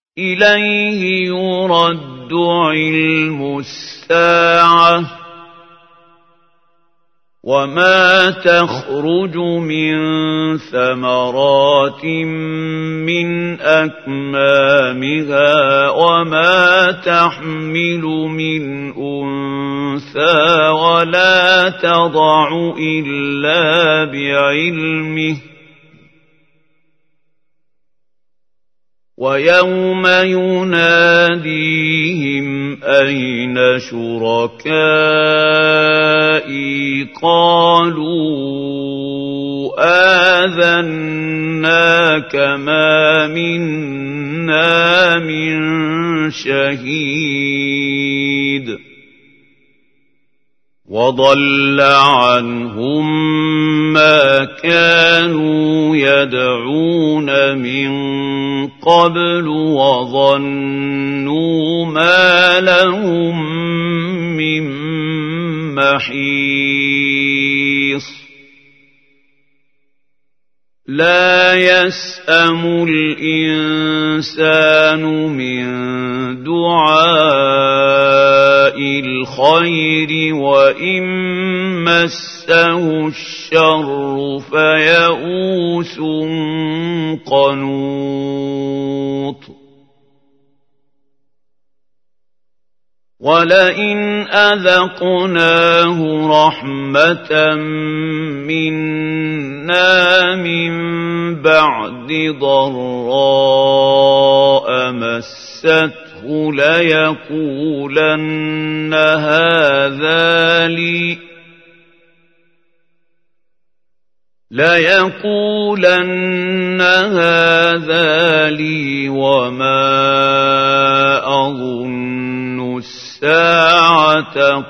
إليه يرد علم الساعة وما تخرج من ثمرات من أكمامها وما تحمل من أنثى ولا تضع إلا بعلمه ويوم يناديهم أين شركائي قالوا آذناك ما منا من شهيد وضل عنهم ما كانوا يدعون من قبل وظنوا ما لهم من محيص لا يسأم الإنسان من دعاء الخير وإن مسه الشر فيئوس قنوط ولئن أذقناه رحمة منا من بعد ضراء مسته ليقولن هذا لي وما أظن الساعة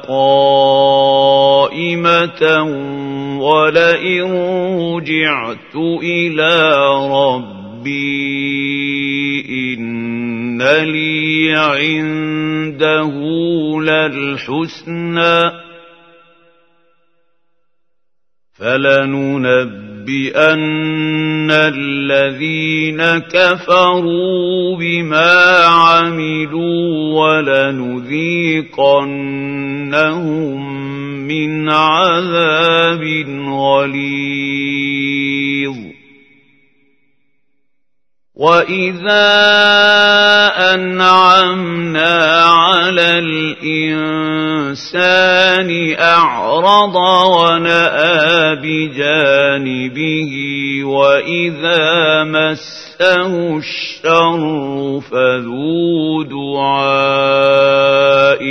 قائمة ولئن رجعت إلى ربي إن لي عنده للحسنى فلننبئن الذين كفروا بما عملوا ولنذيقنهم من عذاب غليظ وإذا أنعمنا على الإنسان أعرض ونأى بجانبه وإذا مسه الشر فذو دعاء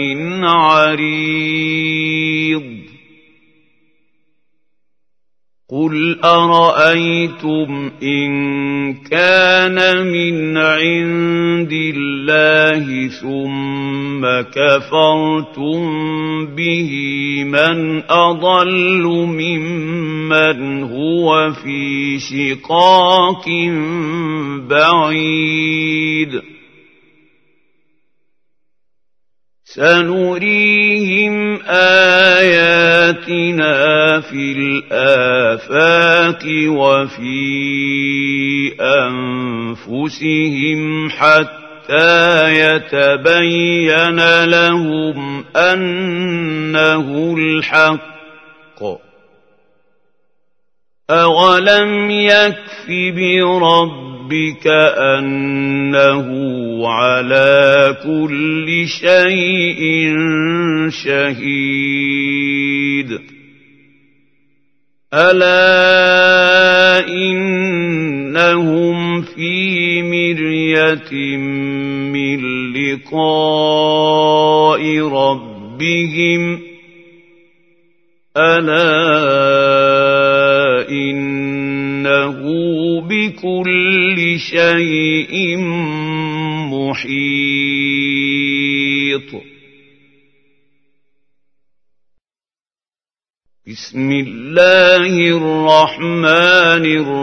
عريض قل أرأيتم إن كان من عند الله ثم كفرتم به من أضل ممن هو في شقاق بعيد سنريهم آياتنا في الآفاق وفي أنفسهم حتى يتبين لهم أنه الحق أولم يكف بربك أنه على كل شيء شهيد ألا إنهم في مرية من لقاء ربهم ألا إنه بكل شيء محيط بسم الله الرحمن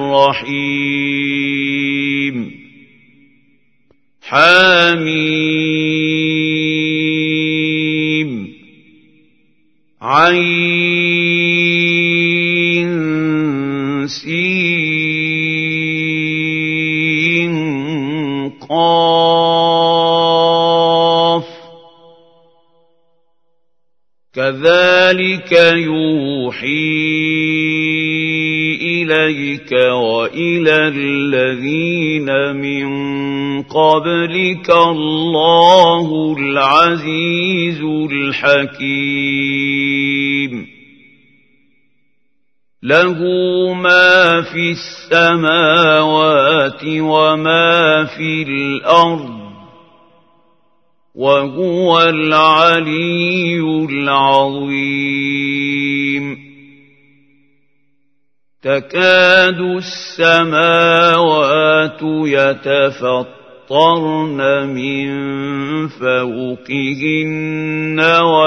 الرحيم حميم عين سين قاف الأعراف كذلك يوحي إليك وإلى الذين من قبلك الله العزيز الحكيم له ما في السماوات وما في الأرض وهو العلي العظيم تكاد السماوات يتفطرن من فوقهن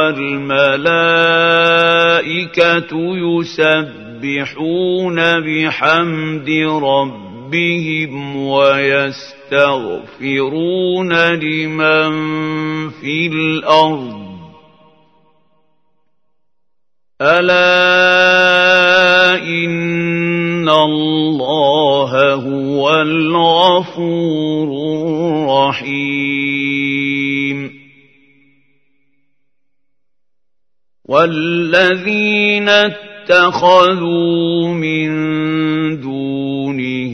والملائكة يسبحون بحمد ربهم ويستغفرون لمن في الأرض ألا إن الله هو الغفور الرحيم والذين اتخذوا من دونه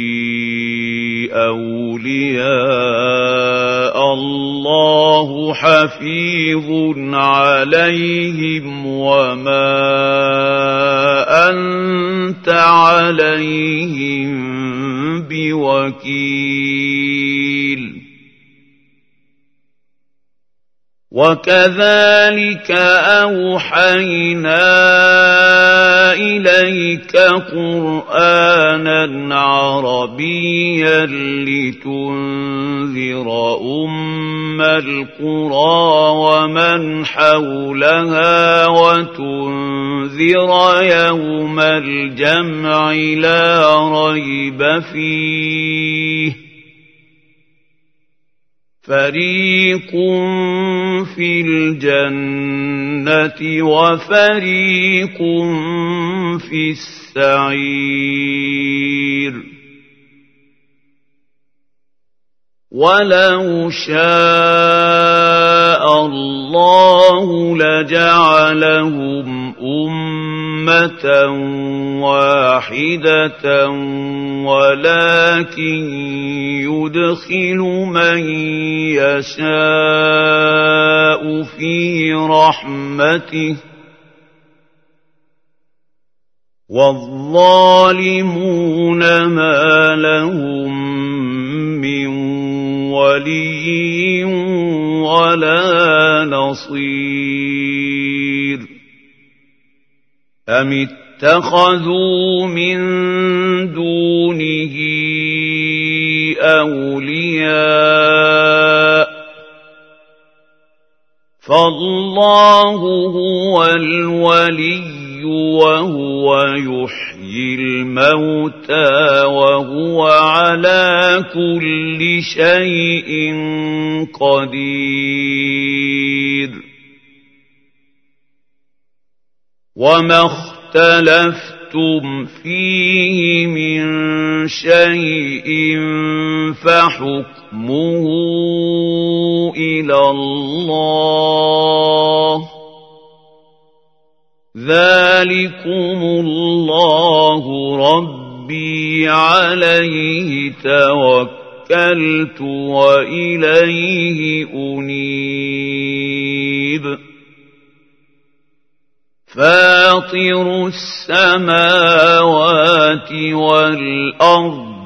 أولياء الله حفيظ عليهم وما أنت عليهم بوكيل وكذلك أوحينا إليك قرآنا عربيا لتنذر أم القرى ومن حولها وتنذر يوم الجمع لا ريب فيه فريق في الجنة وفريق في السعير ولو شاء الله لجعلهم أمة واحدة ولكن يدخل من يشاء في رحمته والظالمون ما لهم من ولي ولا نصير أم اتخذوا من دونه أولياء فالله هو الولي وهو يحيي الموتى وهو على كل شيء قدير وما اختلفتم فيه من شيء فحكمه إلى الله ذلكم الله ربي عليه توكلت وإليه أنيب فاطر السماوات والأرض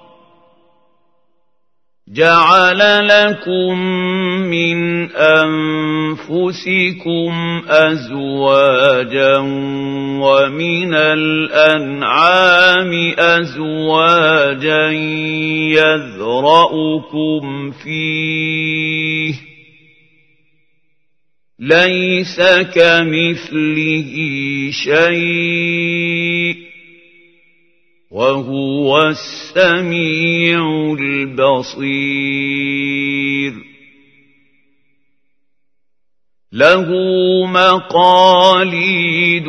جعل لكم من أنفسكم أزواجا ومن الأنعام أزواجا يذرأكم فيه ليس كمثله شيء وهو السميع البصير له مقاليد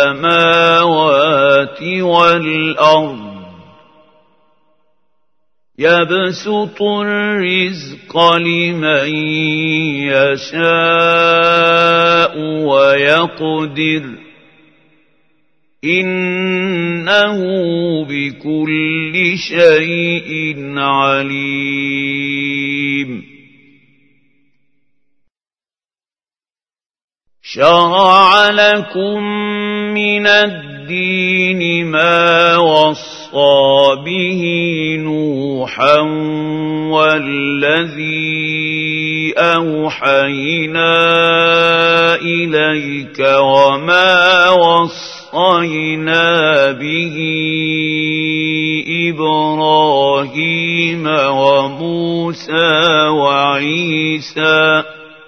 السماوات والأرض يبسط الرزق لمن يشاء ويقدر إنه بكل شيء عليم شرع لكم من الدين ما وصى به نوحا والذي أوحينا إليك وما وصينا به إبراهيم وموسى وعيسى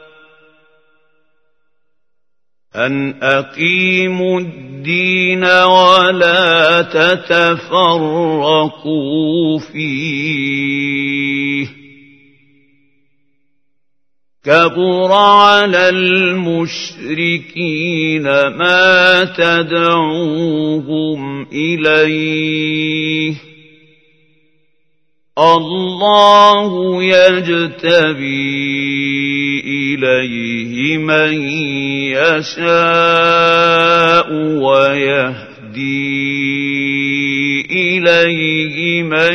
أن أقيموا الدين ولا تتفرقوا فيه كبر على المشركين ما تدعوهم إليه الله يجتبي إليه من يشاء ويهدي إليه من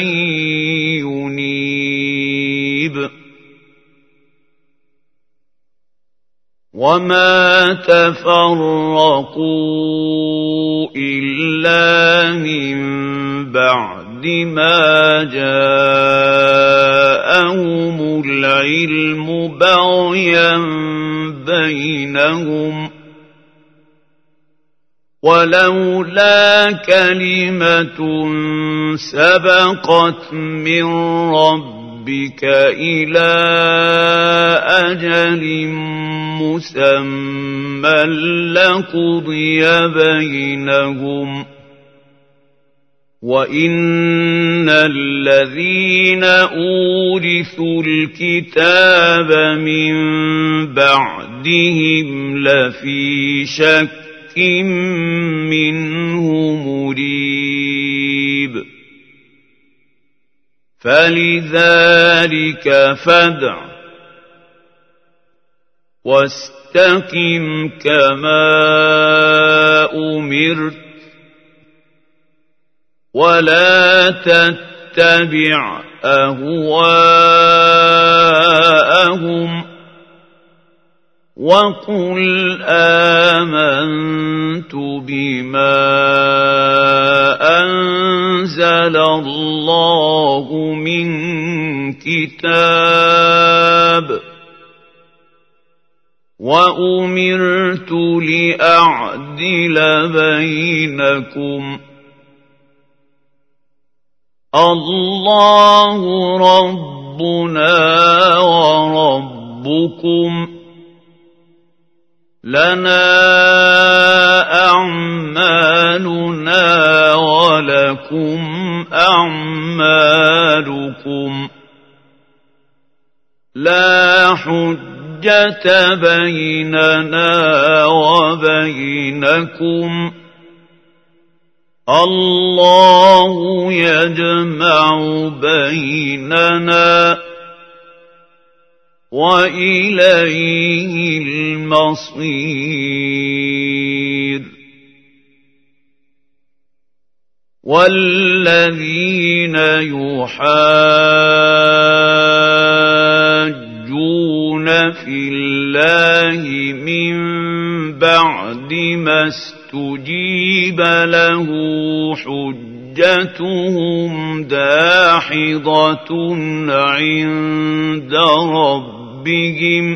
ينيب وما تفرقوا إلا من بعد ما جاءهم العلم بغيا بينهم ولولا كلمة سبقت من ربك إلى أجل مسمى لقضي بينهم وإن الذين أورثوا الكتاب من بعدهم لفي شك منه مريب فلذلك فادع واستقم كما أمرت ولا تتبع أهواءهم وقل آمنت بما أنزل الله من كتاب وأمرت لأعدل بينكم الله ربنا وربكم لنا أعمالنا ولكم أعمالكم لا حجة بيننا وبينكم الله يجمع بيننا وإليه المصير والذين يحاجون في الله من بعد ما استجيب له حجتهم داحضة عند ربهم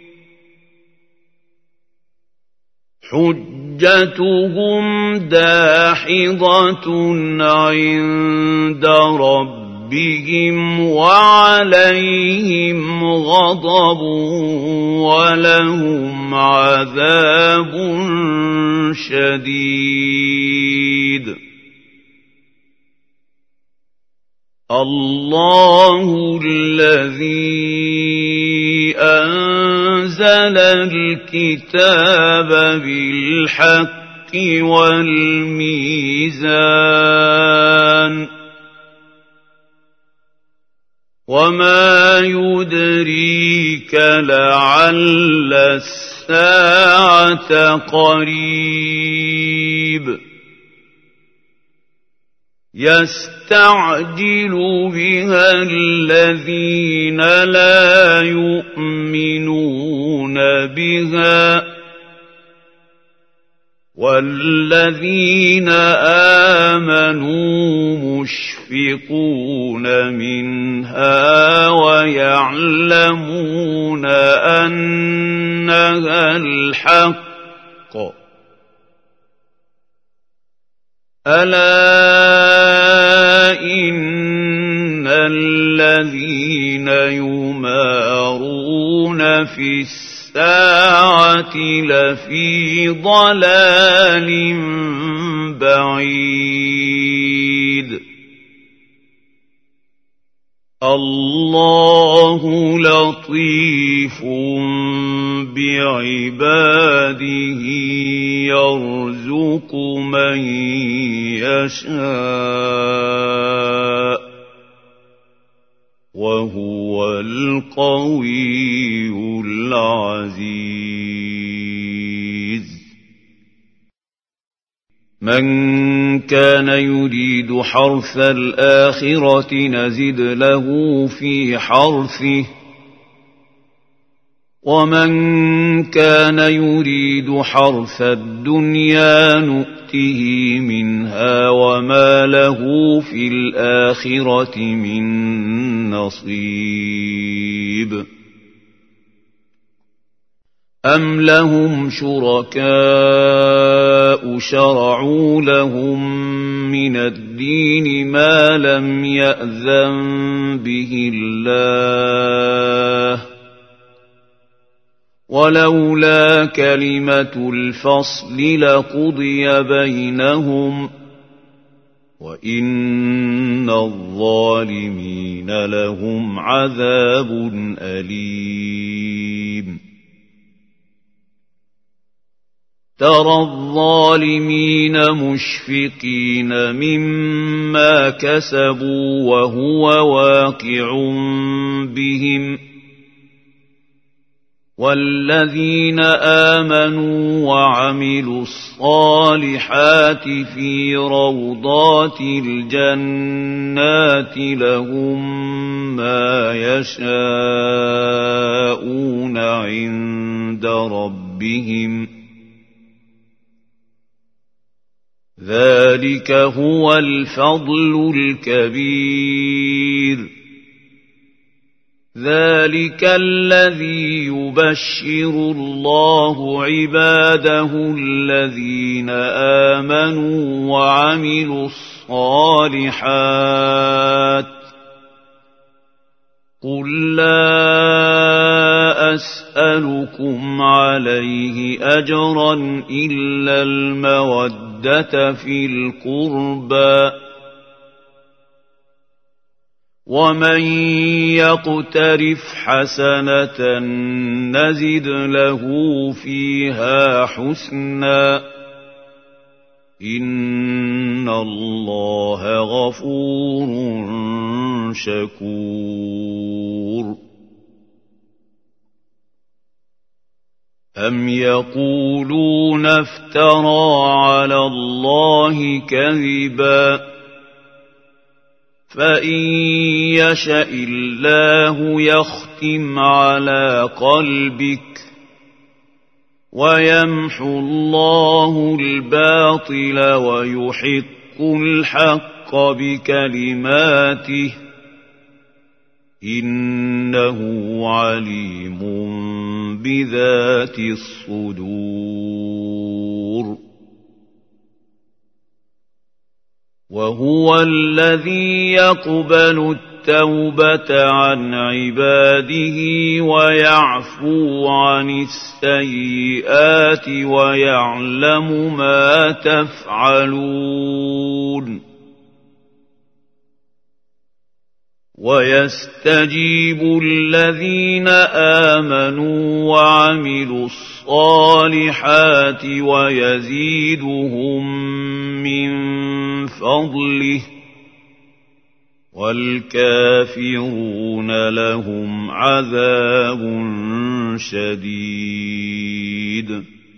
عند ربهم وعليهم غضب ولهم عذاب شديد الله الذي أنزل الكتاب بالحق والميزان وما يدريك لعل الساعة قريب يستعجل بها الذين لا يؤمنون بها والذين آمنوا مشفقون منها ويعلمون أنها الحق ألا إن الذين يمارون في الساعة لفي ضلال بعيد الله لطيف بعباده يرزق من يشاء وهو القوي العزيز من كان يريد حرث الآخرة نزد له في حرثه ومن كان يريد حرث الدنيا نؤته منها وما له في الآخرة من نصيب أم لهم شركاء شرعوا لهم من الدين ما لم يأذن به الله ولولا كلمة الفصل لقضي بينهم وإن الظالمين لهم عذاب أليم ترى الظالمين مشفقين مما كسبوا وهو واقع بهم والذين آمنوا وعملوا الصالحات في روضات الجنات لهم ما يشاءون عند ربهم ذلك هو الفضل الكبير ذلك الذي يبشر الله عباده الذين آمنوا وعملوا الصالحات قل لا أسألكم عليه أجرا إلا المودة في القربى ومن يقترف حسنة نزد له فيها حسنا إن الله غفور شكور أم يقولون افترى على الله كذبا فإن يشأ الله يختم على قلبك ويمحو الله الباطل ويحق الحق بكلماته إنه عليم بذات الصدور وهو الذي يقبل التوبة عن عباده ويعفو عن السيئات ويعلم ما تفعلون ويستجيب الذين آمنوا وعملوا الصالحات ويزيدهم من فضله والكافرون لهم عذاب شديد.